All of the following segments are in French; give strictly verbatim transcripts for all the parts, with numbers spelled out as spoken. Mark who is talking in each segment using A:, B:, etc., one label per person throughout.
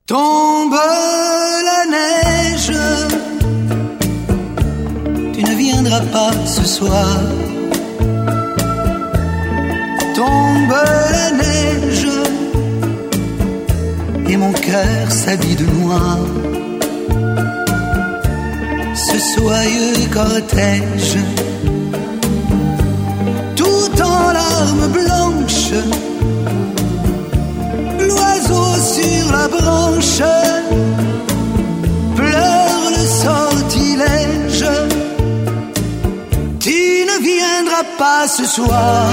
A: Tombe la neige, tu ne viendras pas ce soir. Tombe la neige, et mon cœur s'habille de noir. Ce soyeux cortège, tout en larmes blanches, l'oiseau sur la branche pleure le sortilège. Tu ne viendras pas ce soir,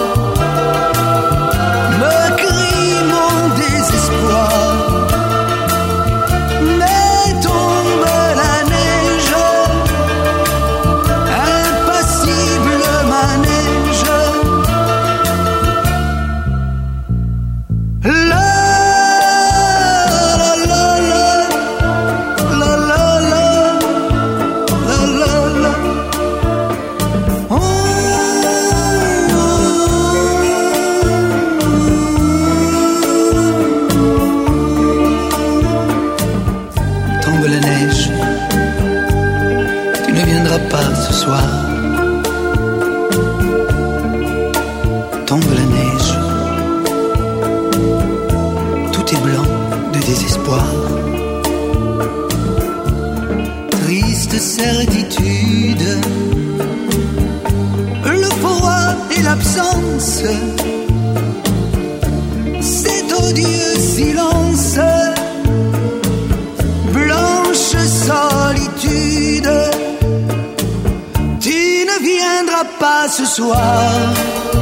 A: me crie mon désespoir. Mais tombe la neige, impassible manège. La pas ce soir. Tombe la neige, tout est blanc de désespoir. Triste certitude, le froid et l'absence, cet odieux silence, blanche solitude. Pas ce soir.